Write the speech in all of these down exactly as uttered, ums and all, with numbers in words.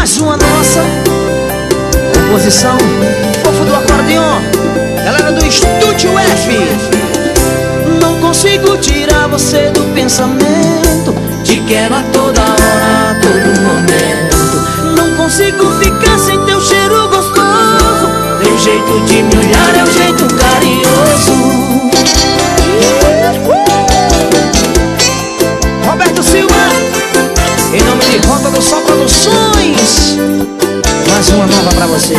Mais uma nossa composição, fofo do acordeon, galera do Estúdio F. Não consigo tirar você do pensamento, te quero a toda hora, a todo momento. Não consigo ficar sem teu cheiro gostoso, teu jeito de me olhar é um jeito carinhoso. Roberto Silva, em nome de Rota do Sol Produções, mais uma nova pra você.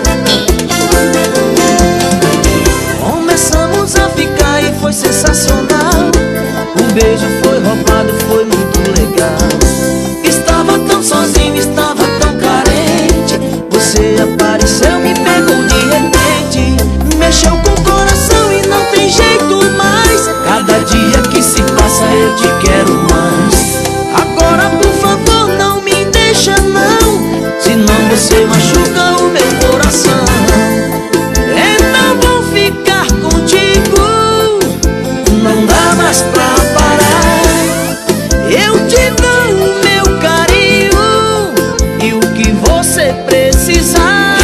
Começamos a ficar e foi sensacional. Um beijo foi roubado, foi muito legal. Estava tão sozinho, estava tão carente. Você apareceu, me pegou de repente. Mexeu com o coração e não tem jeito mais. Cada dia que se passa eu te quero mais. Agora por favor não me deixa não, senão você machuca o meu coração. Então vou ficar contigo, não dá mais pra parar. Eu te dou o meu carinho e o que você precisar.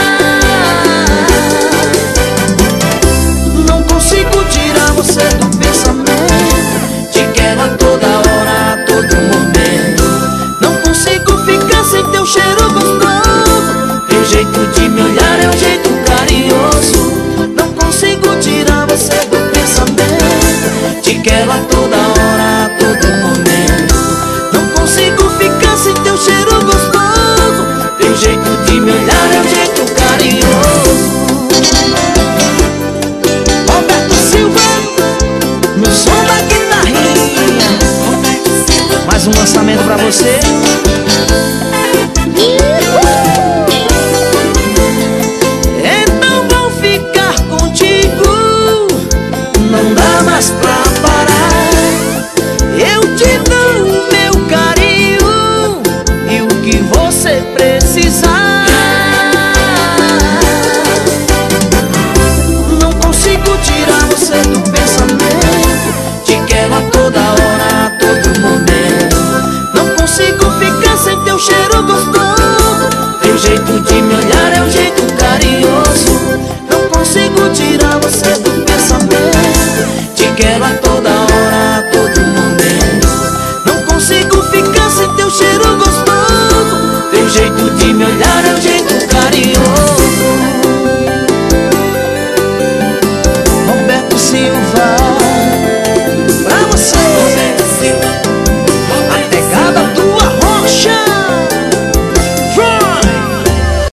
Não consigo tirar você do pensamento, te quero a toda hora, a todo momento. Não consigo ficar sem teu cheiro gostoso, teu jeito de me olhar é um jeito carinhoso. Não consigo tirar você do pensamento, te quero a toda hora, a todo momento. Não consigo ficar sem teu cheiro gostoso, teu jeito de me olhar é um jeito carinhoso. Roberto Silva, no som da guitarrinha, mais um lançamento pra você. Então vou ficar contigo, não dá mais pra parar. Eu te dou o meu carinho e o que você precisar.